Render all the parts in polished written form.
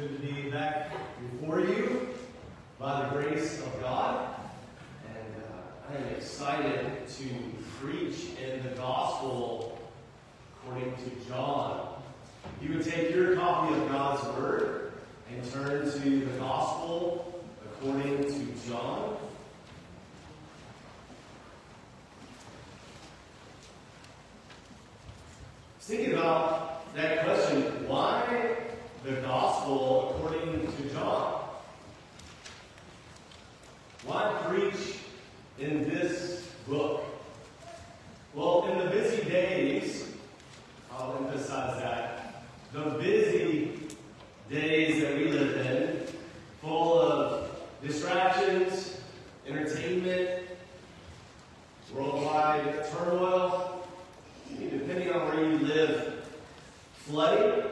good to be back before you by the grace of God. And I am excited to preach in the gospel according to John. You would take your copy of God's Word and turn to the gospel according to John. Thinking about that question, why the gospel according to John? Why preach in this book? Well, in the busy days, I'll emphasize that, the busy days that we live in, full of distractions, entertainment, worldwide turmoil, depending on where you live, flooding,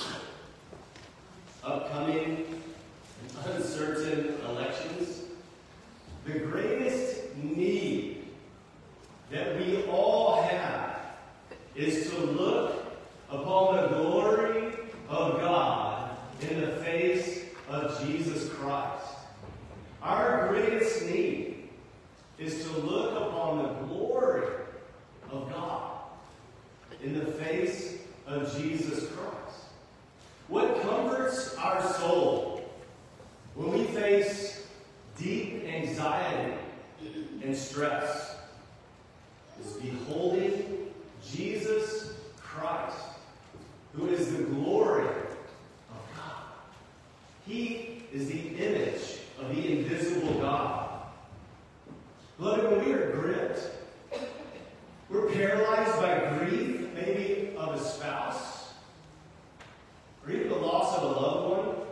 upcoming uncertain elections, the greatest need that we all have is to look upon the glory of God in the face of Jesus Christ. Our greatest need is to look upon the glory of God in the face of Jesus Christ. What comforts our soul when we face deep anxiety and stress is beholding Jesus Christ, who is the glory of God. He is the image of the invisible God. Beloved, when we are gripped, we're paralyzed by grief, maybe of a spouse, or even the loss of a loved one.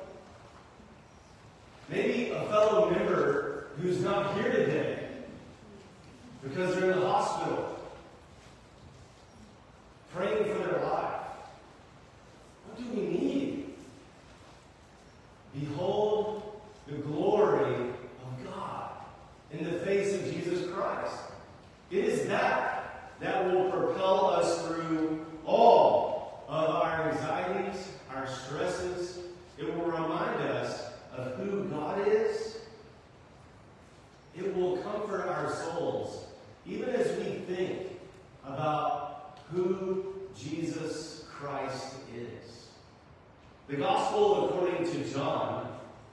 Maybe a fellow member who's not here today because they're in the hospital, praying for their life. What do we need? Behold the glory of God in the face of Jesus Christ. It is that will propel us through all of our anxieties, our stresses. It will remind us of who God is. It will comfort our souls, even as we think about who Jesus Christ is. The gospel, according to John,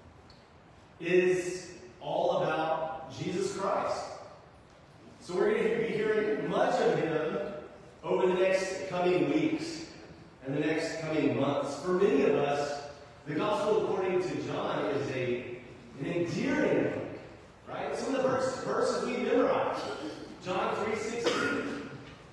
is all about Jesus Christ. So we're going to be hearing much of him over the next coming weeks and the next coming months. For many of us, the gospel according to John is an endearing book, right? Some of the verses we memorize. John 3:16,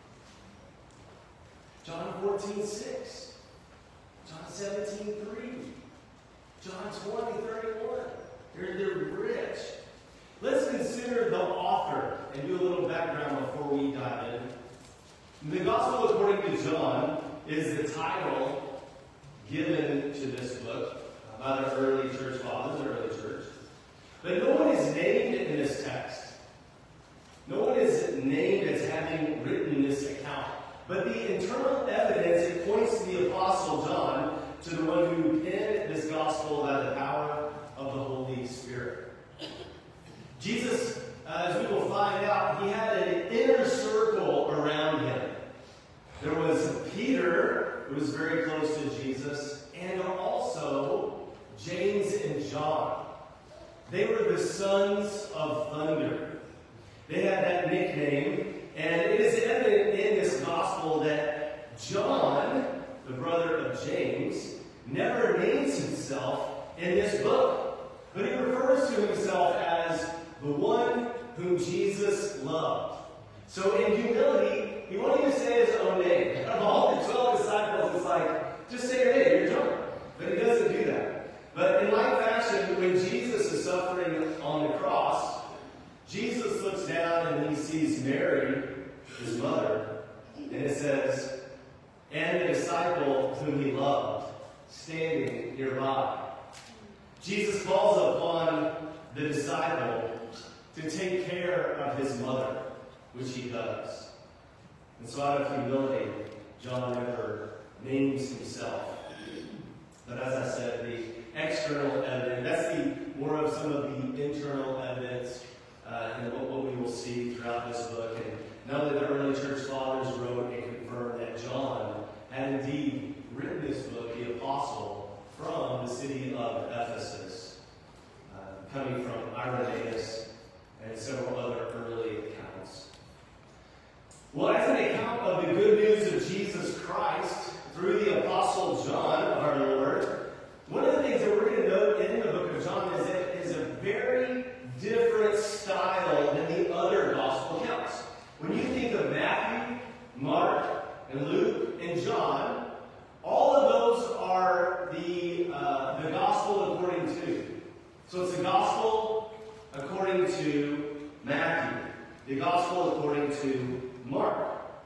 John 14:6, John 17:3, John 20:31. They're rich. Let's consider the author and do a little background before we dive in. The Gospel according to John is the title given to this book by the early church fathers, the early church. But no one is named in this text. No one is named as having written this account. But the internal evidence, it points to the Apostle John, to the one who penned this Gospel by the power of the Holy Spirit. Jesus, as we will find out, he had an inner circle around him. There was Peter, who was very close to Jesus, and also James and John. They were the sons of thunder. They had that nickname, and it is evident in this gospel that John, the brother of James, never names himself in this book, but he refers to himself as the one whom Jesus loved. So in humility, he won't even say his own name. Of all the 12 disciples, it's like, just say your name, you're John. But he doesn't do that. But in like fashion, when Jesus is suffering on the cross, Jesus looks down and he sees Mary, his mother, and it says, and the disciple whom he loved, standing nearby. Jesus calls upon the disciple to take care of his mother, which he does. And so out of humility, John never names himself. But as I said, the external evidence, that's the more of some of the internal evidence and what we will see throughout this book. And not only the early church fathers wrote and confirmed that John had indeed written this book, the apostle, from the city of Ephesus, coming from Irenaeus and several other early accounts. Well, as an account of the good news of Jesus Christ through the apostle John of our Lord, one of the things that we're going to note in the book of John is that it is a very different style than the other gospel accounts. When you think of Matthew, Mark, and Luke, and John, all of those are the gospel according to. So it's the gospel according to Matthew, the gospel according to Mark.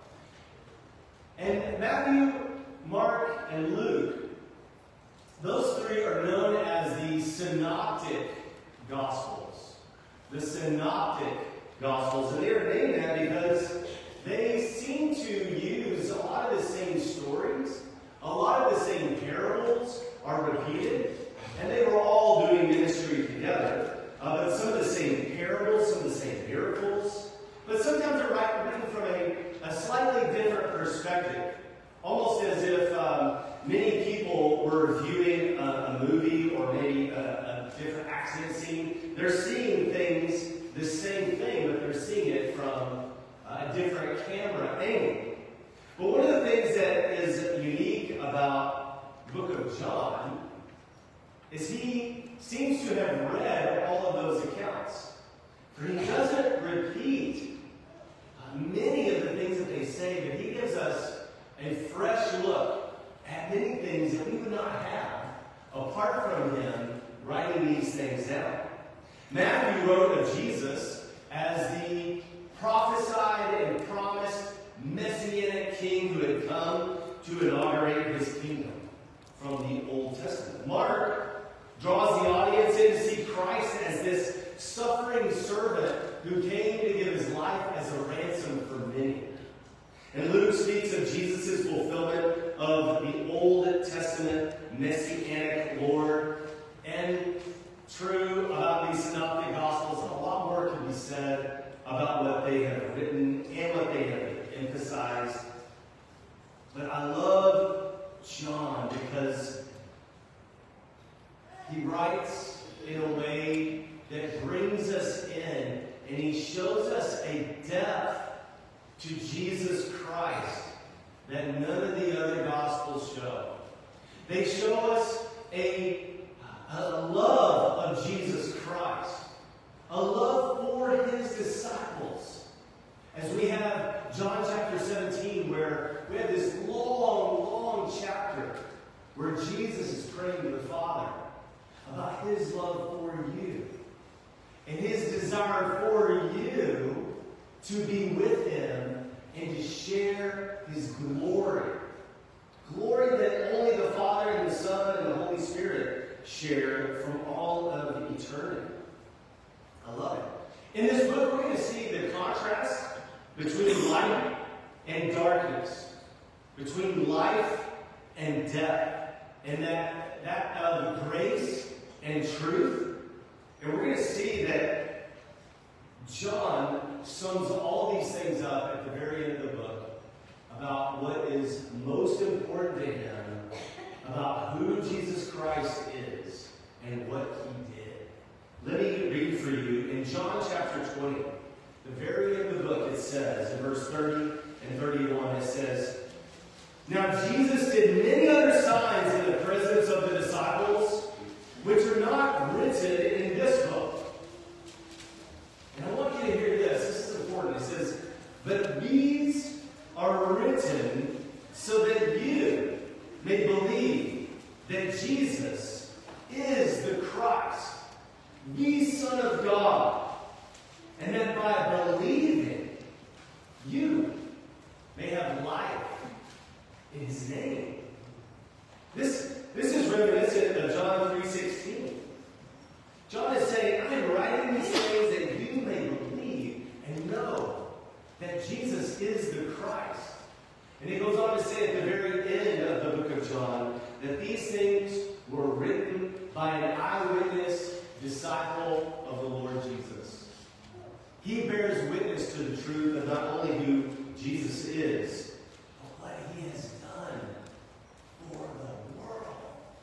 And Matthew, Mark, and Luke, those three are known as the synoptic gospels. The synoptic gospels. And they are named that because they seem to use a lot of the same stories. A lot of the same parables are repeated. And they were all doing ministry together. But some of the same parables, some of the same miracles. But sometimes they're written from a slightly different perspective. Almost as if many people were viewing a movie or maybe a different accident scene. They're seeing things, the same thing, but they're seeing it from a different camera angle. But one of the things that is unique about the book of John is he seems to have read all of those accounts. For he doesn't repeat many of the things that they say, but he gives us a fresh look at many things that we would not have apart from him writing these things down. Matthew wrote of Jesus as the prophesied and promised messianic king who had come to inaugurate his kingdom from the Old Testament. Mark draws the audience in to see Christ as this suffering servant who came to give his life as a ransom for many. And Luke speaks of Jesus' fulfillment of the Old Testament messianic Lord. And true about these synoptic gospels, a lot more can be said about what they have written and what they have emphasized. But I love John because he writes in a way that brings us in, and he shows us a depth to Jesus Christ that none of the other gospels show. They show us a love of Jesus Christ, a love for his disciples. As we have John chapter 17, where we have this long chapter where Jesus is praying to the Father about his love for you and his desire for you to be with him and to share his glory. Glory that only the Father and the Son and the Holy Spirit share from all of eternity. I love it. In this book, we're going to see the contrast between light and darkness, between life and death, and that of grace and truth. And we're going to see that John sums all these things up at the very end of the book about what is most important to him, about who Jesus Christ is and what he did. Let me read for you in John chapter 20, the very end of the book. It says, in verse 30 and 31, it says, "Now Jesus did many other signs in the presence of the disciples, which are not written in this book." And I want you to hear this. This is important. It says, "But these are written so that you may believe that Jesus is the Christ, the Son of God, and that by believing you may have life in his name." This is reminiscent of John 3:16. John is saying, I am writing these things that you may believe and know that Jesus is the Christ. And he goes on to say at the very end of the book of John that these things were written by an eyewitness disciple of the Lord Jesus. He bears witness to the truth of not only who Jesus is, but what he has done for the world.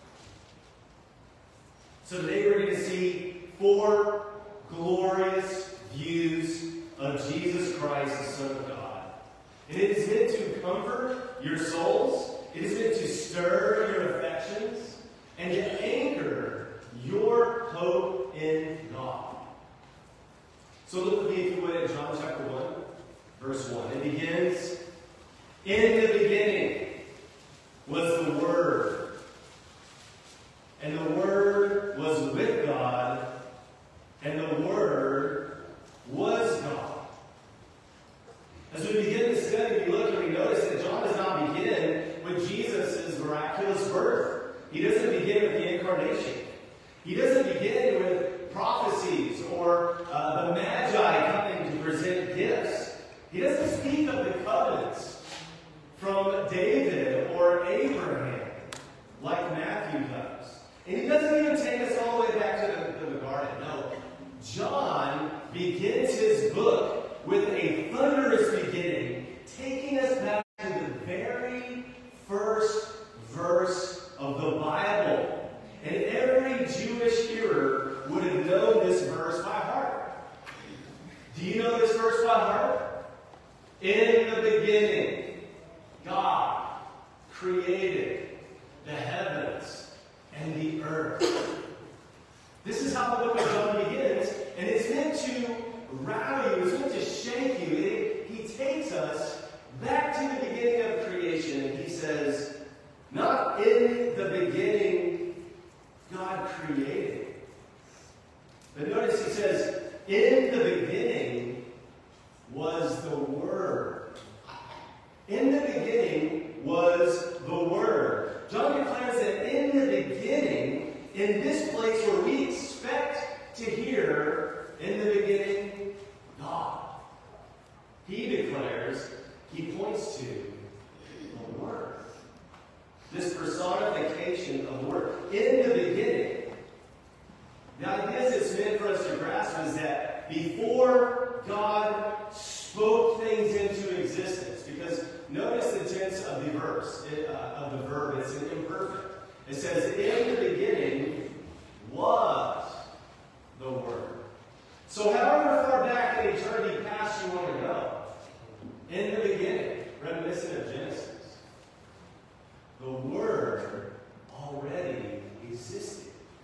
So today we're going to see 4 glorious views of Jesus Christ, the Son of God. And it is meant to comfort your souls. It is meant to stir your affections and to anchor your hope in God. So look with me, if you would, at John chapter 1, verse 1. It begins, "In the beginning was the Word, and the Word was with God, and the Word was God." As we begin this study, we look and we notice that John does not begin with Jesus' miraculous birth. He doesn't begin with the incarnation. He doesn't begin with prophecies or the Magi coming to present gifts. He doesn't speak of the covenants from David or Abraham like Matthew does. And he doesn't even take us all the way back to the garden. No. John begins his book with a thunderous beginning, taking us back to the very first verse of the Bible. And every Jewish hearer would have known this verse by heart. Do you know this verse by heart? "In the beginning, God created the heavens and the earth." This is how the book of John begins, and it's meant to rattle you, it's meant to shake you. He takes us back to the beginning of creation, and he says, not in the beginning God created. But notice he says, "In the beginning was the Word." In the beginning was the Word. John declares that in the beginning, in this place where we expect to hear, in the beginning, God. He declares, he points to the Word. This personification of the Word. In the beginning. The idea it's meant for us to grasp is that before God spoke things into existence, because notice the tense of the verse, of the verb, it's an imperfect. It says, "In the beginning was the Word." So however far back in eternity past you want to go, in the beginning, reminiscent of Genesis, the Word already existed.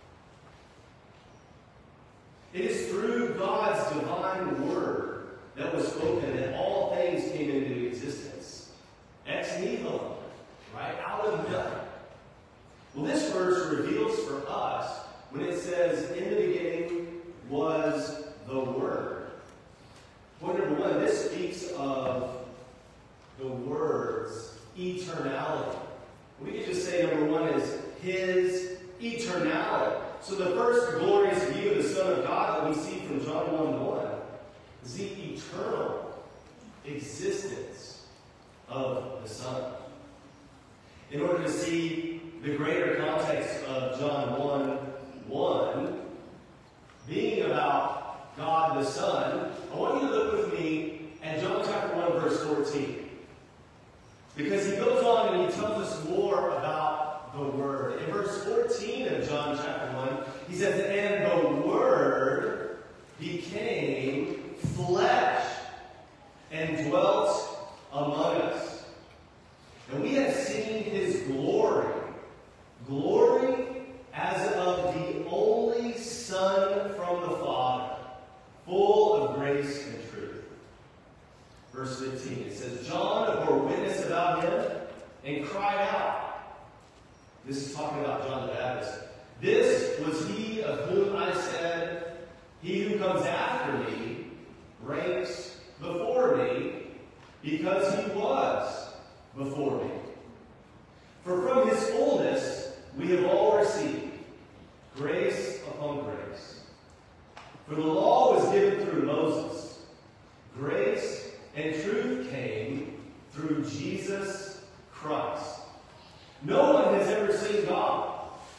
It is through God's divine Word that was spoken that all things came into existence. Ex nihilo, right? Out of nothing. Well, this verse reveals for us, when it says, "In the beginning was the Word." Point number 1, this speaks of the Word's eternality. We could just say number 1 is his eternality. So the first glorious view of the Son of God that we see from John 1:1 is the eternal existence of the Son. In order to see the greater context of John 1:1 being about God the Son, I want you to look with me at John chapter 1, verse 14. Because he goes on and he tells us more about the Word. In verse 14 of John chapter 1, he says, "And the Word became flesh and dwelt among us. And we have seen his glory, glory as of the only Son from the Father, full of grace and truth." Verse 15, it says, "John bore witness about him and cried out." This is talking about John the Baptist. "This was he of whom I said, he who comes after me ranks before me, because he was before me. For from his fullness we have all received grace upon grace. For the law was given through Moses. Grace and truth came through Jesus Christ. No one has ever seen God.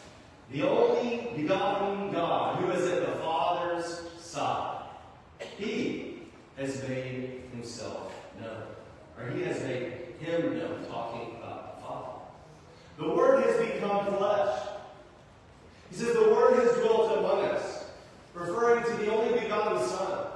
the only begotten God who is at the Father's side. He has made himself known. Or he has made him known, talking about the Father. The Word has become flesh. He says the Word has dwelt among us, referring to the only begotten Son,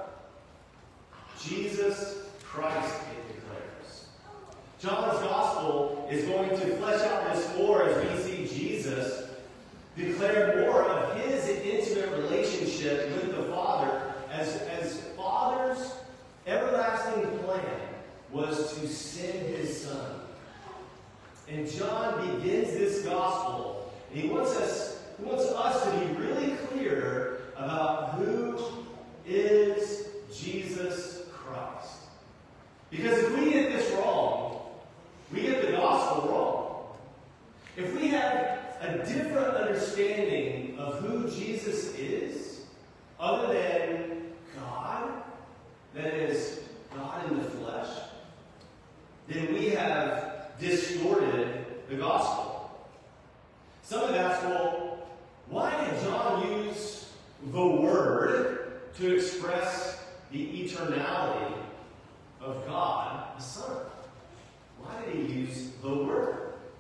Jesus Christ, it declares. John's Gospel is going to flesh out this more as we see Jesus declare more of his intimate relationship with the Father as Father's everlasting plan was to send his Son. And John begins this Gospel, and he wants us to be really clear about who is Jesus Christ. Because if we get this wrong, we get the Gospel wrong. If we have a different understanding of who Jesus is, other than God, that is, God in the flesh, then we have distorted the Gospel. Some have asked, well, why did John use the Word to express the eternality of God, the Son? Why did he use the Word?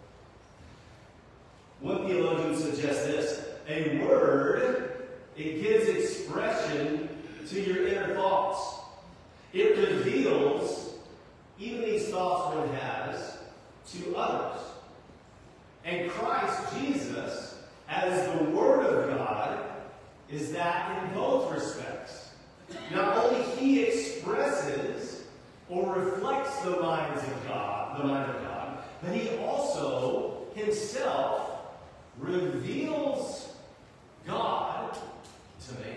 One theologian suggests this: a word, it gives expression to your inner thoughts. It reveals even these thoughts one has to others. And Christ Jesus, as the Word of God, is that in both respects. Not only he expresses or reflects the mind of God, but he also himself reveals God to man.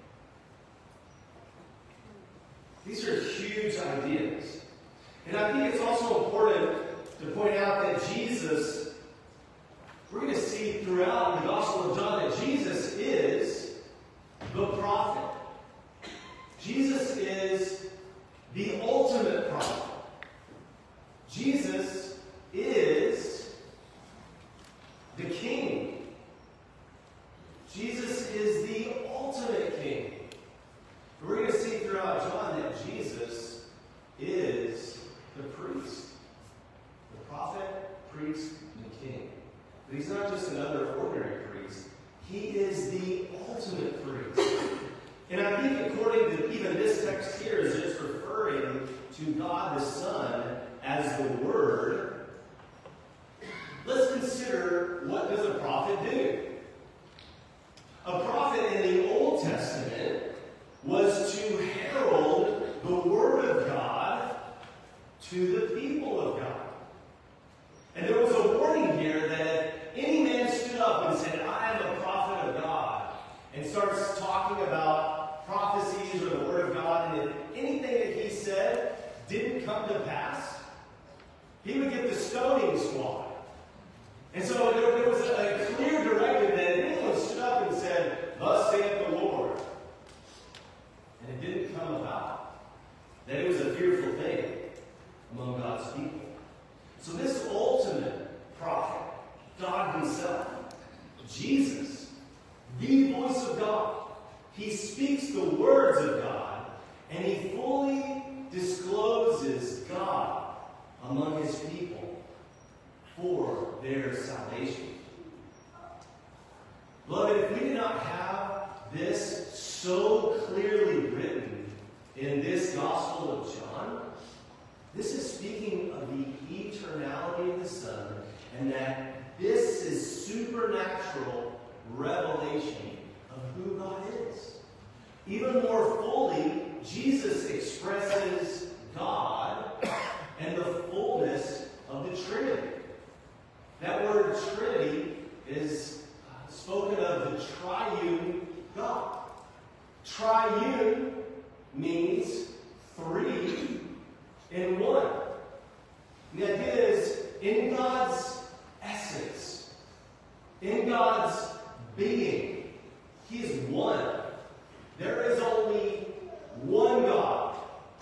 These are huge ideas. And I think it's also important to point out that Jesus, we're going to see throughout the Gospel of John that Jesus is the prophet. Jesus is the ultimate prophet. Jesus is the king. Jesus is the ultimate king. We're going to see throughout John that Jesus is the priest. The prophet, priest, and king. But he's not just another ordinary priest. He is the ultimate priest. And I think according to even this text here, as it's referring to God the Son as the Word, let's consider, what does a prophet do? A prophet in the Old Testament was to herald the Word of God to the people of God. And there was a warning here that if any man stood up and said, I am a prophet of God, and starts talking about prophecies or the Word of God, and if anything that he said didn't come to pass, he would get the stoning squad. And so there was a clear directive that if anyone stood up and said, thus saith the Lord, and it didn't come about, that it was a fearful thing among God's people. So this ultimate prophet, God himself, Jesus, the voice of God, he speaks the words of God, and he fully discloses God among his people for their salvation. Beloved, if we did not have this so clearly written in this Gospel of John, this is speaking of the eternality of the Son, and that this is supernatural revelation of who God is. Even more fully, Jesus expresses God and the fullness of the Trinity. That word Trinity is spoken of the triune God. Triune means three in one. And the idea is, in God's essence, in God's being, he is one. There is only one God.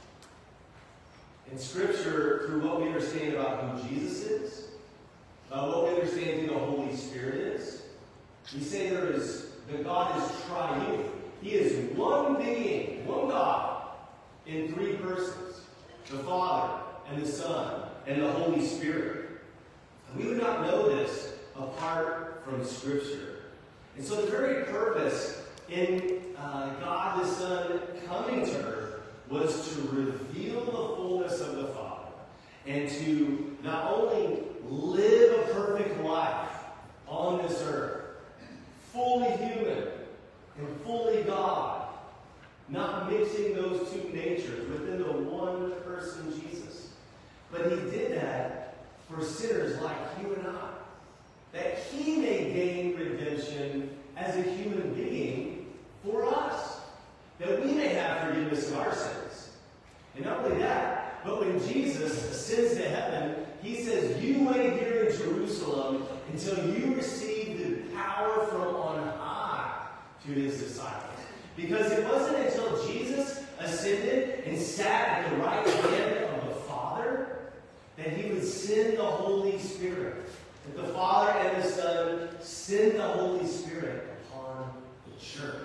In Scripture, through what we understand about who Jesus is, what we understand who the Holy Spirit is, We say that God is triune. He is one being, one God, in three persons, the Father and the Son and the Holy Spirit. And we would not know this apart from Scripture. And so the very purpose in God the Son coming to earth was to reveal the fullness of the Father and to not only live a perfect life on this earth, fully human and fully God, not mixing those two natures within the one person Jesus. But he did that for sinners like you and I, that he may gain redemption as a human being for us, that we may have forgiveness of our sins. And not only that, but when Jesus ascends to heaven, he says, you wait here in Jerusalem until you receive the power from on high to his disciples. Because it wasn't until Jesus ascended and sat at the right hand of the Father that he would send the Holy Spirit. That the Father and the Son send the Holy Spirit upon the church.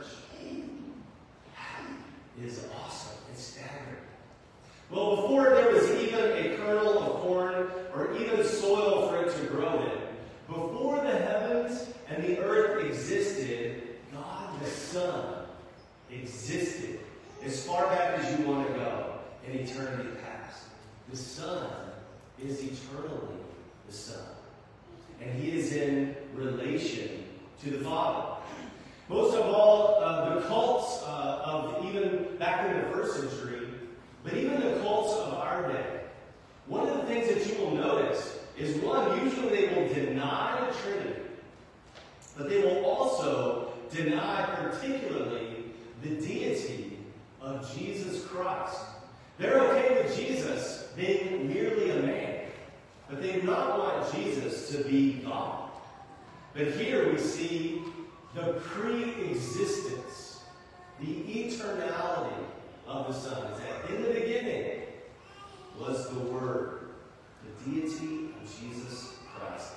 That is awesome. It's staggering. Well, before there was even a kernel of corn or even soil for it to grow in, before the heavens and the earth existed, God the Son existed as far back as you want to go in eternity past. The Son is eternally the Son. And he is in relation to the Father. Most of all, the cults of even back in the first century, but even the cults of our day, one of the things that you will notice is, one, usually they will deny the Trinity, but they will also deny particularly the deity of Jesus Christ. They're okay with Jesus being merely a man, but they do not want Jesus to be God. But here we see the pre-existence, the eternality of the Son. Is that in the beginning was the Word, the deity of Jesus Christ.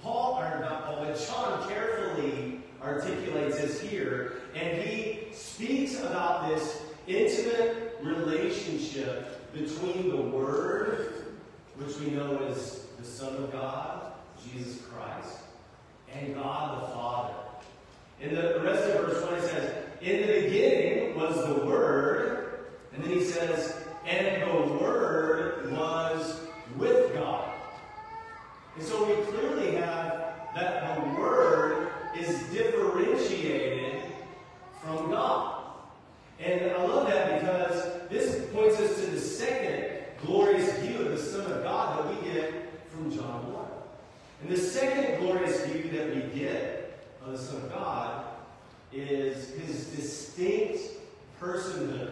John carefully articulates this here, and he speaks about this intimate relationship between the Word, which we know is the Son of God, Jesus Christ, and God the Father. In the rest of verse 1, it says, in the beginning was the Word, and then he says, and the Word was with God. And so we clearly have that the Word is differentiated from God. And I love that because this points us to the second glorious view of the Son of God that we get from John 1. And the second glorious view that we get of the Son of God is his distinct personhood.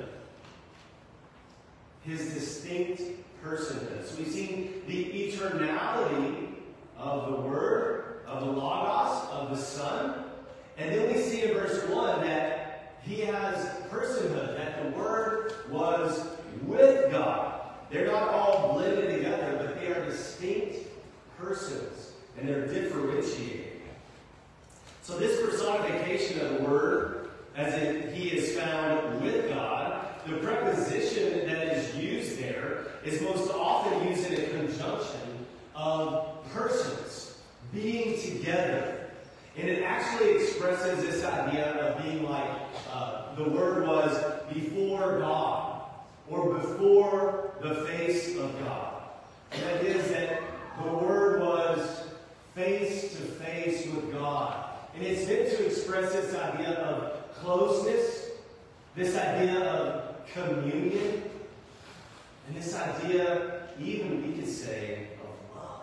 His distinct personhood. So we've seen the eternality of the Word, of the Logos, of the Son. And then we see in verse 1 that he has personhood, that the Word was with God. They're not all blended together, but they are distinct persons, and they're differentiated. So this personification of the Word, as he is found with God, the preposition that is used there is most often used in a conjunction of persons being together. And it actually expresses this idea of being like the Word was before God, or before the face of God. And that is that the Word was face to face with God. And it's meant to express this idea of closeness, this idea of communion, and this idea, even we could say, of love.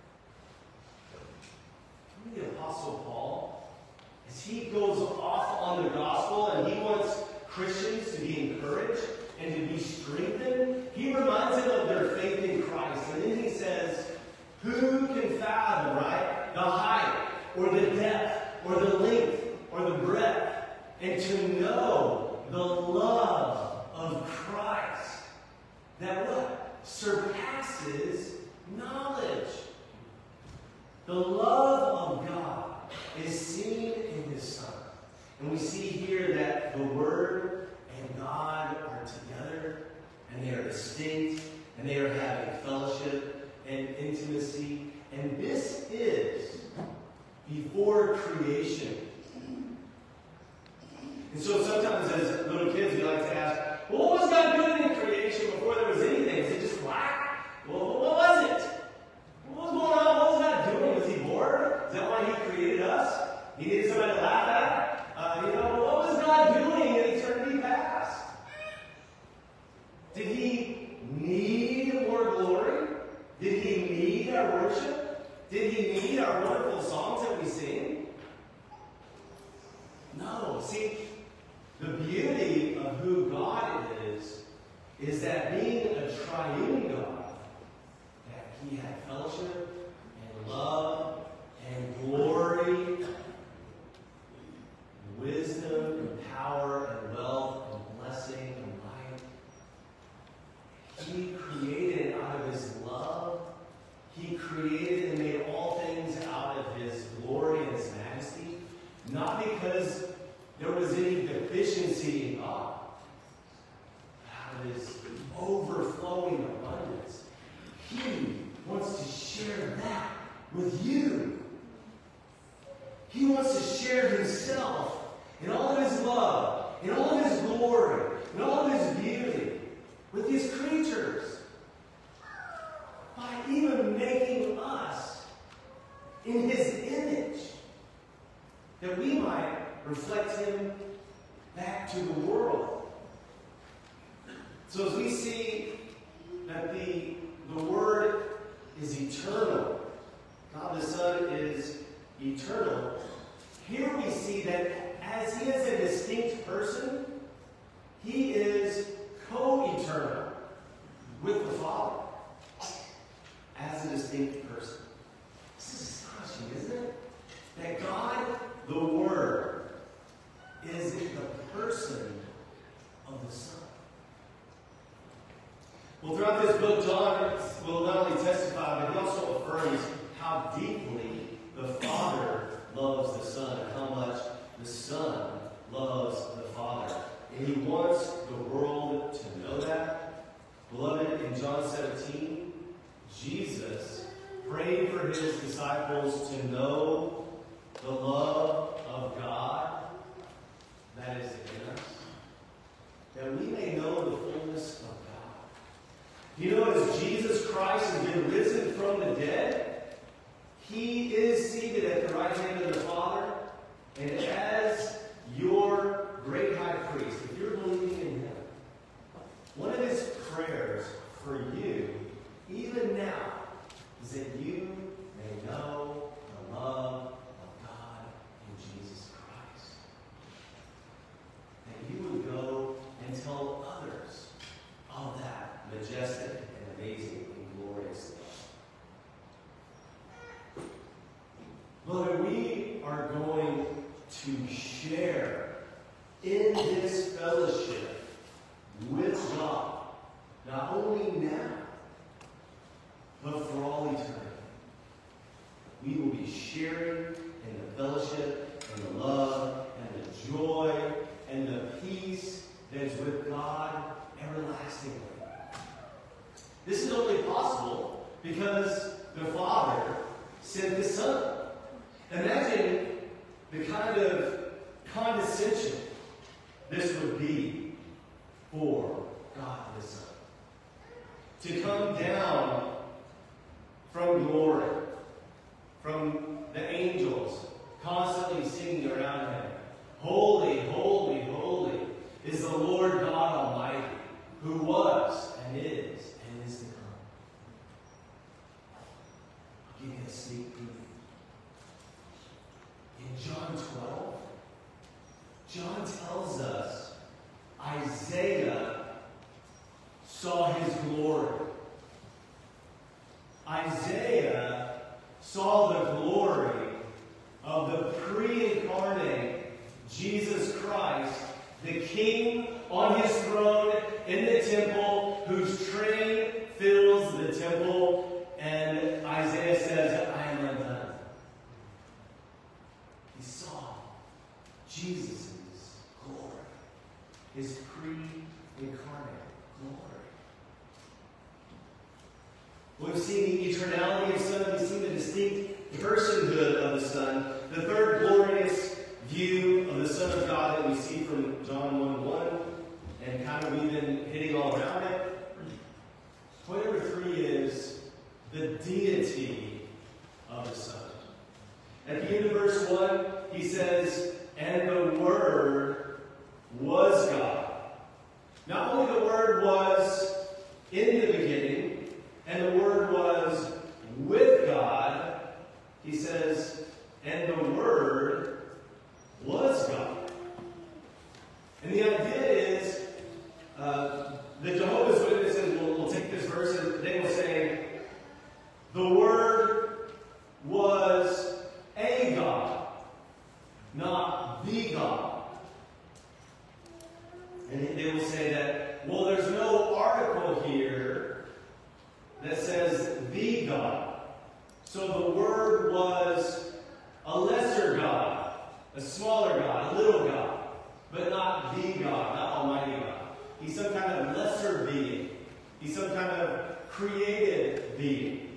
Remember the Apostle Paul? As he goes off on the gospel and he wants Christians to be encouraged and to be strengthened, he reminds them of their faith in Christ. And then he says, who can fathom, right, the height, or the depth, or the length, or the breadth, and to know the love of Christ, that what? Surpasses knowledge. The love of God is seen in his Son. And we see here that the Word and God are together, and they are distinct, and they are having fellowship and intimacy. And this is before creation. And so sometimes as little kids, we like to ask, well, what was God doing in creation before there was anything? Is it just black? Well, what was it? What was going on? What was God doing? Was he bored? Is that why he created us? He needed somebody to laugh at? What was God doing in eternity past? Did he need more glory? Did he need our worship? Did he need our wonderful songs that we sing? No. See, the beauty of who God is that being a triune God, that he had fellowship and love and glory, wisdom and power and wealth and blessing and life. He created out of his love. He created and made all things out of his glory and his majesty, not because there was any deficiency in God, but out of his overflowing abundance. He wants to share that with you. He wants to share himself in all of his love, in all of his glory, in all of his beauty with his creatures. By even making us in his image, that we might reflect him back to the world. So as we see that the Word is eternal, God the Son is eternal, here we see that as he is a distinct person, he is co-eternal with the Father as a distinct person. This is astonishing, isn't it? That God, the Word, is the person of the Son. Well, throughout this book, John will not only testify, but he also affirms how deeply the Father loves the Son and how much the Son loves the Father. And he wants the world to know that. Beloved, in John 17, Jesus prayed for his disciples to know the love of God that is in us, that we may know the fullness of God. You know, as Jesus Christ has been risen from the dead, he is seated at the right hand of the Father, and as your great high priest, if you're believing in him, one of his prayers for you, even now, is that you may know the love of God in Jesus Christ. That you would go and tell others of that majestic and amazing and glorious love. Beloved, we are going to share in this fellowship with God, not only now, but for all eternity. We will be sharing in the fellowship and the love and the joy and the peace that is with God everlastingly. This is only possible because the Father sent the Son. Imagine the kind of condescension this would be for God the Son. To come down from glory, from the angels constantly singing around him, holy, holy, holy is the Lord God Almighty, who was and is to come. I'll give you a sneak peek. In John 12, John tells us Isaiah saw his glory. Isaiah saw the glory of the pre-incarnate Jesus Christ, the King on his throne in the temple, whose train fills the temple, and Isaiah says, I am undone. We've seen the eternality of the Son. We've seen the distinct personhood of the Son. The third glorious view of the Son of God that we see from John 1:1, and kind of we've been hitting all around it. Point number 3 is the deity of the Son. At the end of verse 1, he says, "And the Word was God." Not only the Word was in the beginning, and the Word was with God, he says, and the Word was God. And the idea is, the Jehovah's Witnesses will take this verse and they will say, the Word was a God, not the God. And they will say that, well, there's no article here that says the God. So the Word was a lesser God, a smaller God, a little God, but not the God, not Almighty God. He's some kind of lesser being. He's some kind of created being.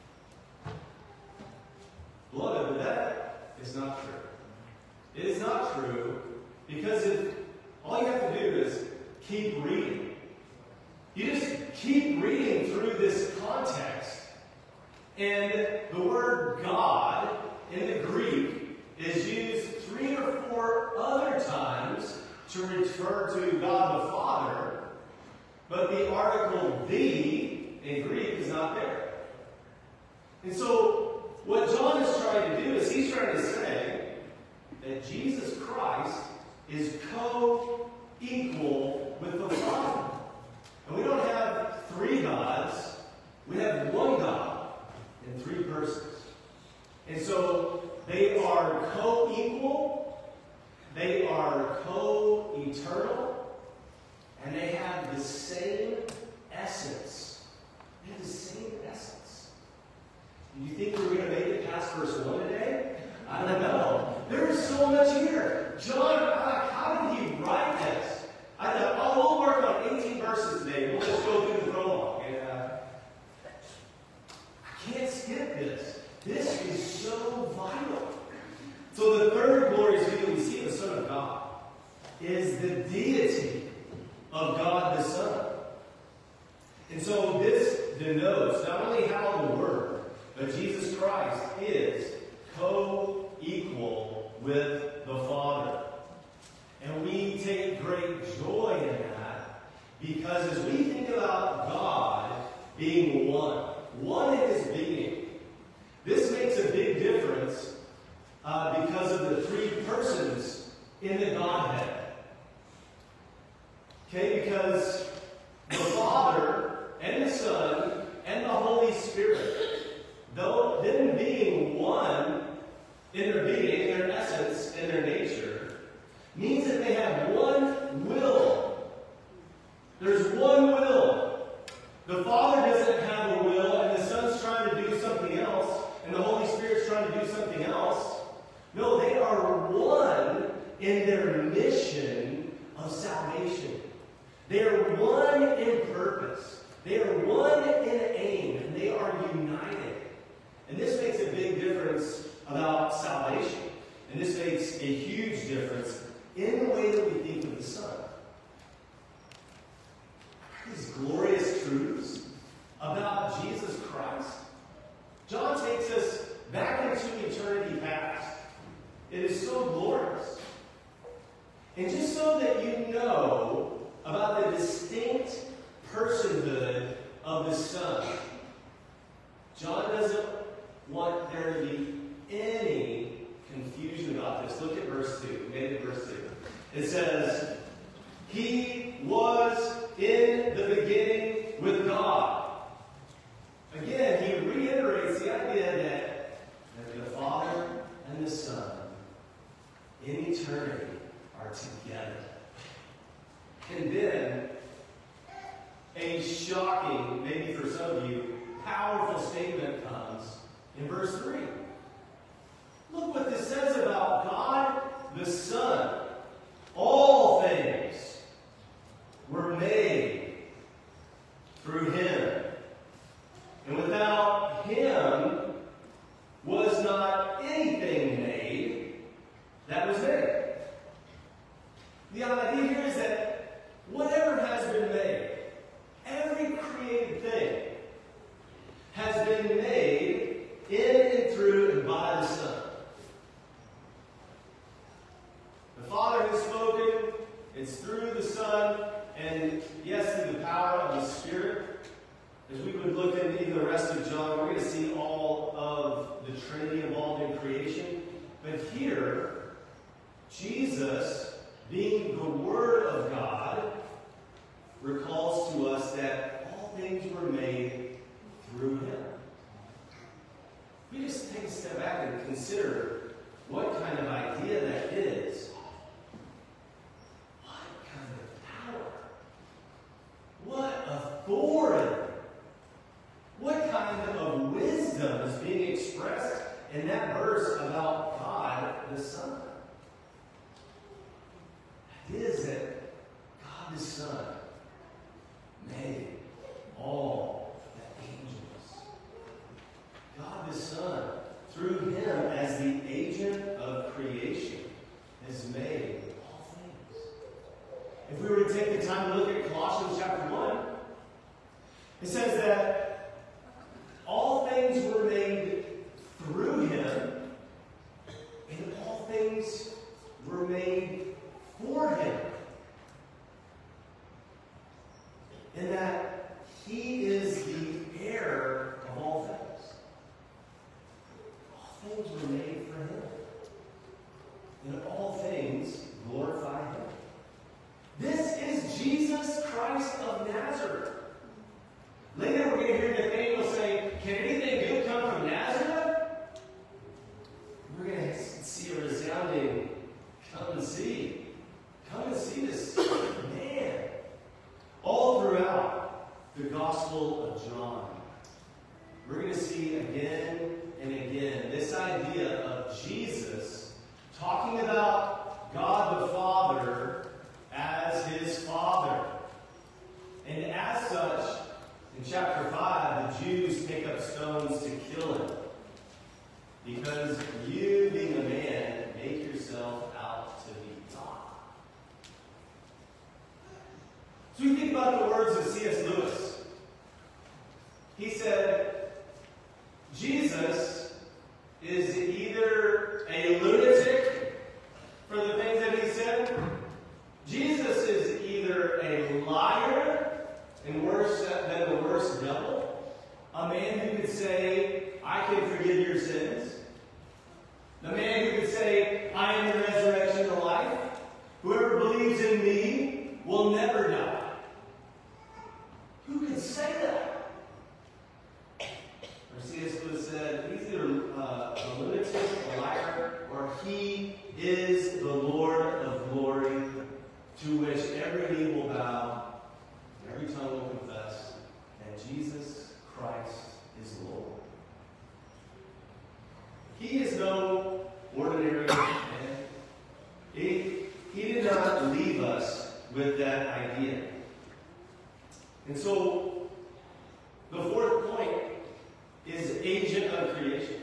Beloved, but that is not true. It is not true because if all you have to do is keep reading. You just keep reading through this context. And the word God in the Greek is used 3 or 4 other times to refer to God the Father, but the article the in Greek is not there. And so what John is trying to do is he's trying to say that Jesus Christ is co-equal with the Father. And we don't have 3 gods. We have 1 God in 3 persons. And so they are co-equal, they are co-eternal, and they have the same essence. They have the same essence. Do you think we're going to make it past verse 1 today? I don't know. There is so much here. John, how did he write this? I thought, we'll work on 18 verses today. We'll just go through the prologue. And I can't skip this. This is so vital. So the third glorious view we see of the Son of God is the deity of God the Son. And so this denotes not only how the Word, but Jesus Christ is co-equal with the Father. And we take great joy in that because as we think about God being one in His being, this makes a big difference because of the 3 persons in the Godhead. Okay, because the Father and the Son and the Holy Spirit, though them being one in their being, in their essence, in their nature, means that they have one will. There's one will. The Father doesn't have a will, and the Son's trying to do something else, and the Holy Spirit's trying to do something else. No, they are one in their mission of salvation. They are one in purpose. They are one in aim, and they are united. And this makes a big difference about salvation. And this makes a huge difference in the way that we think of the Son. These glorious truths about Jesus Christ. John takes us back into eternity past. It is so glorious. And just so that you know about the distinct personhood of the Son, John doesn't want there to be any confusion about this. Look at verse 2. Maybe verse 2. It says, He was in the beginning with God. Again, he reiterates the idea that the Father and the Son in eternity are together. And then, a shocking, maybe for some of you, powerful statement comes in verse 3. Look what this says about God the Son. All things were made through Him. And with that Jesus, being the Word of God, recalls to us that all things were made through him. We just take a step back and consider what kind of idea that is. What kind of power? What authority? What kind of wisdom is being expressed in that verse about God the Son? It is that God the Son made all the angels. God the Son, through him as the agent of creation, has made all things. If we were to take the time to look at Colossians chapter 1, it says that all things were made through him, and all things were made for him. And that he is the heir of all things. All things were made for him. And all things glorify him. This is Jesus Christ of Nazareth. Later we're going to hear Nathanael say, "Can anything good come from Nazareth?" We're going to see a resounding, "Come and see. Come and see this man." All throughout the Gospel of John, we're going to see again and again this idea of Jesus talking about God the Father as his Father. And as such, in chapter 5, the Jews take up stones to kill him. Because you, being a man, make yourself out to be God. So we think about the words of C.S. Lewis. He said, Jesus is either a lunatic for the things that he said. Jesus is either a liar and worse than the worst devil. A man who could say, "I can forgive your sins." The man who could say, "I am the resurrection and the life. Whoever believes in me will never die." Who can say that? Or C.S. Lewis said, he's either a lunatic, a liar, or he is the Lord of glory, to which every knee will bow, and every tongue will confess that Jesus Christ is Lord. He is no ordinary man. He did not leave us with that idea. And so, the fourth point is agent of creation.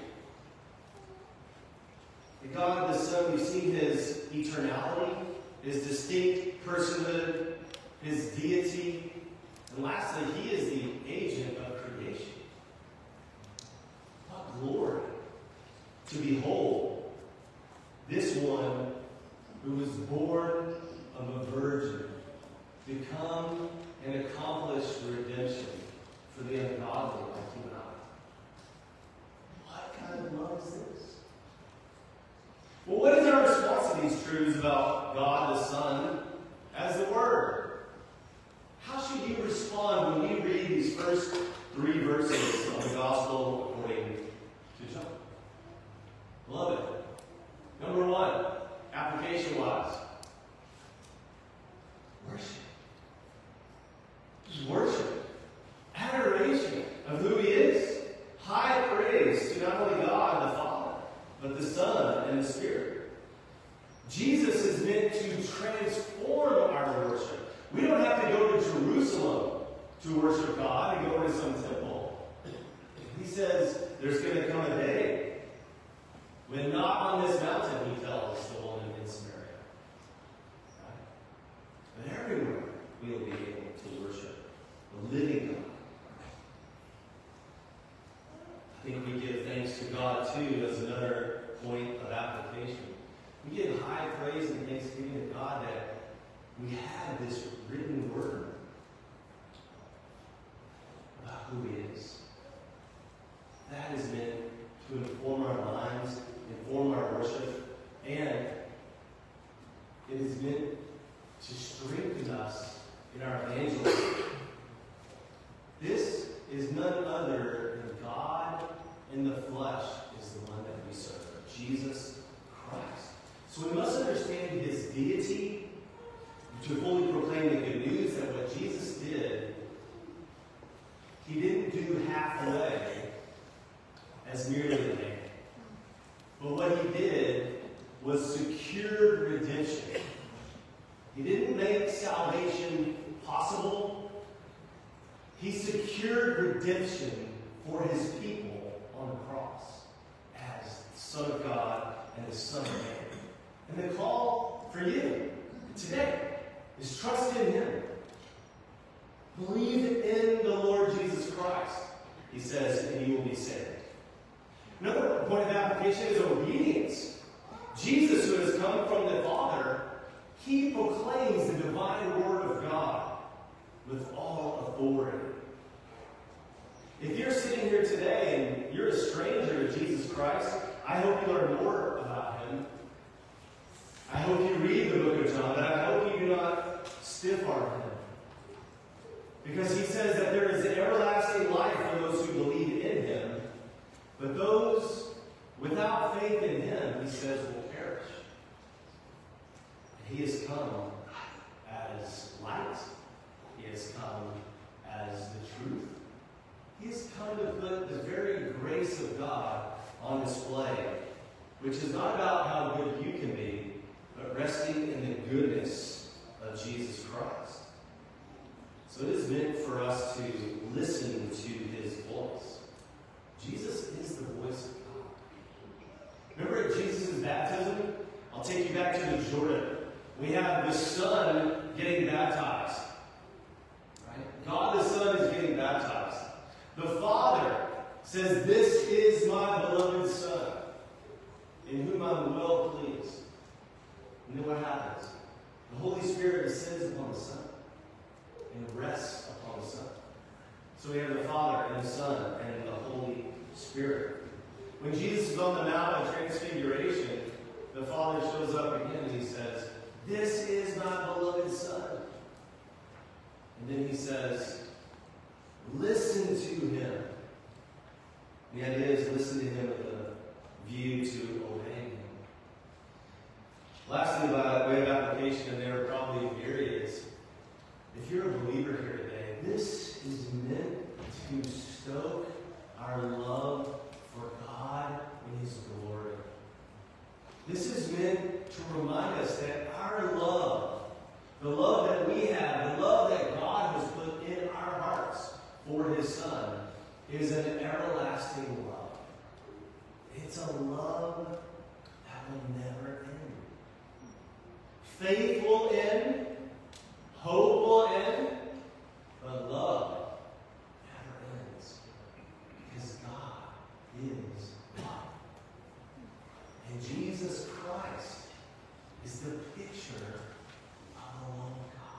God the Son, we've seen his eternality, his distinct personhood, his deity, and lastly, he is the agent of creation. What glory to behold this one who was born of a virgin to come and accomplish redemption for the ungodly like you and I. What kind of love is this? Well, what is our response to these truths about God the Son as the Word? How should you respond when we read these first 3 verses of the Gospel according to John? Beloved, number 1, application-wise, worship. Just worship. Adoration of who he is. High praise to not only God the Father, but the Son and the Spirit. Jesus is meant to transform our worship. We don't have to go to Jerusalem to worship God and go to some temple. He says there's going to come a day when not on this mountain, he tells the woman in Samaria. Right? But everywhere we will be able to worship the living God. I think we give thanks to God too as another point of application. We give high praise and thanksgiving to God that we have this written word about who he is. That is meant to inform our minds, inform our worship, and is meant to strengthen us in our evangelism. This is none other than God in the flesh is the one that we serve, Jesus Christ. So we must understand his deity to fully proclaim the good news that what Jesus did, he didn't do halfway as merely a man. But what he did was secure redemption. He didn't make salvation possible. He secured redemption for his people on the cross as the Son of God and the Son of Man. And the call for you today is trust in him. Believe in the Lord Jesus Christ, he says, and you will be saved. Another point of application is obedience. Jesus, who has come from the Father, he proclaims the divine word of God with all authority. If you're sitting here today and you're a stranger to Jesus Christ, I hope you learn more about him. I hope you read the book of John, but I hope you do not stiff-arm him. Because he says that there is an everlasting life for those who believe in him, but those without faith in him, he says, will perish. And he has come as light. He has come as the truth. He has come to put the very grace of God on display, which is not about how good you can be, but resting in the goodness of Jesus Christ. So it is meant for us to listen to his voice. Jesus is the voice of God. Remember at Jesus' baptism? I'll take you back to the Jordan. We have the Son getting baptized. Right? God the Son is getting baptized. The Father says, "This is my beloved Son, in whom I'm well pleased." And then what happens? The Holy Spirit descends upon the Son and rests upon the Son. So we have the Father and the Son and the Holy Spirit. When Jesus is on the Mount of Transfiguration, the Father shows up again and he says, "This is my beloved Son." And then he says, "Listen to him." The idea is listen to him with a view to obeying him. Lastly, by way of application, and there are probably myriads, if you're a believer here today, this is meant to stoke our love for God in his glory. This is meant to remind us that our love, the love that we have, the love that God has put in our hearts for his Son, is an everlasting love. It's a love that will never end. Faith will end, hope will end, but love never ends. Because God is love. And Jesus Christ is the picture of the love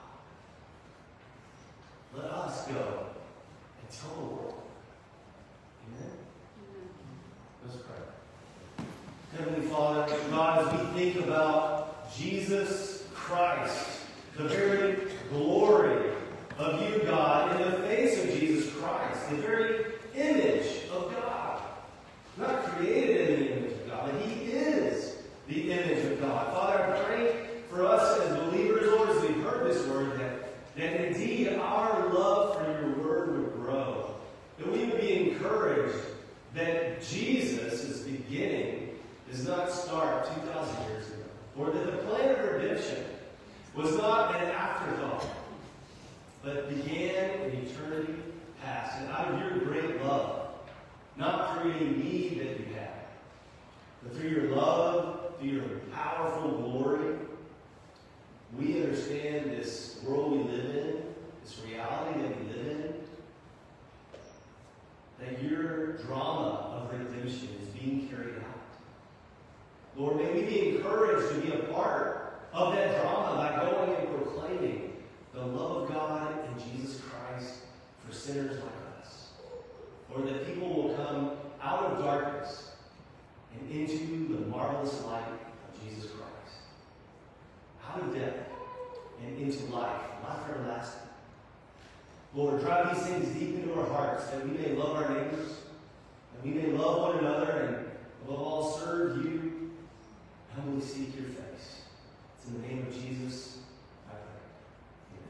of God. Let us go and tell the world. Amen? Let's pray. Heavenly Father, God, as we think about Jesus Christ, the very glory of you, God, in the face of Jesus Christ, the very image of God. Not created in the image of God, but he is the image of God. Father, I pray for us as believers, Lord, as we've heard this word, that indeed our love for your word would grow. That we would be encouraged that Jesus' beginning does not start 2,000 years ago. Or that the plan of redemption was not an afterthought, but began in eternity past. And out of your great love, not through any need that you had, but through your love, through your powerful glory, we understand this world we live in, this reality that we live in, that your drama of redemption is being carried out. Lord, may we be encouraged to be a part of that drama by going and proclaiming the love of God in Jesus Christ for sinners like us. Lord, that people will come out of darkness and into the marvelous light of Jesus Christ. Out of death drive these things deep into our hearts, that we may love our neighbors,